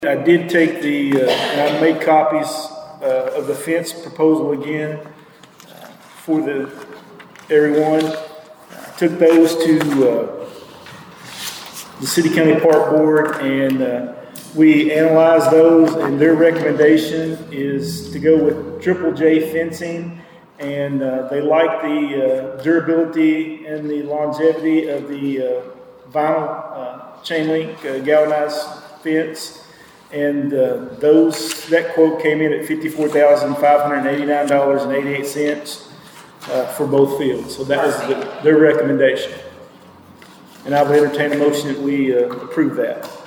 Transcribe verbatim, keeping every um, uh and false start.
I did take the, uh, and I made copies uh, of the fence proposal again uh, for the everyone. I took those to uh, the City County Park Board, and uh, we analyzed those, and their recommendation is to go with Triple J fencing, and uh, they like the uh, durability and the longevity of the uh, vinyl uh, chain link uh, galvanized fence. And uh, those that quote came in at fifty-four thousand five hundred eighty-nine dollars and eighty-eight cents uh, for both fields. So that was the, their recommendation. And I would entertain a motion that we uh, approve that.